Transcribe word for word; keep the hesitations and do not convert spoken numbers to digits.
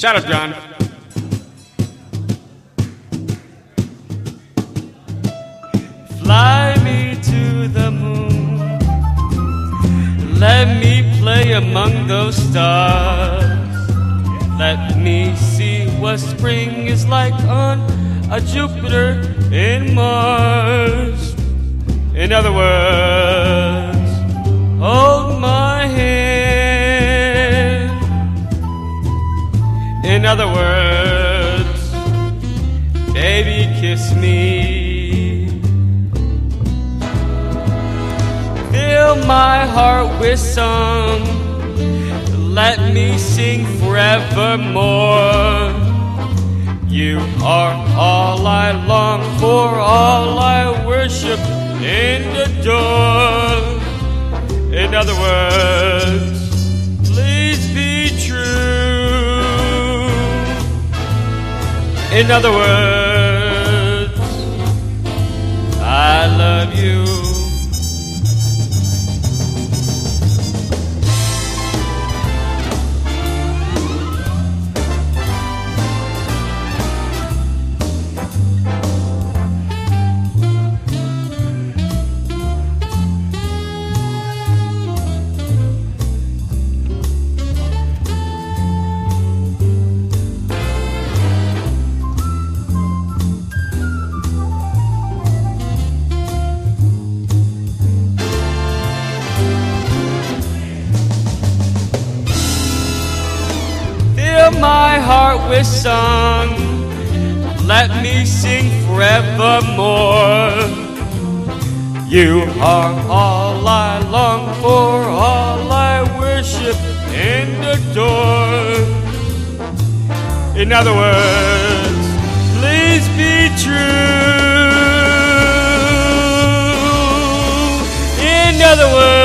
Shout out, John. Fly me to the moon. Let me play among those stars. Let me see what spring is like on a Jupiter and Mars. In other words, hold my hand. In other words, baby, kiss me. Fill my heart with song. Let me sing forevermore. You are all I long for, all I worship and adore. In other words, please be true. In other words, I love you. My heart with song, let me sing forevermore. You are all I long for, all I worship and adore. In other words, please be true. In other words,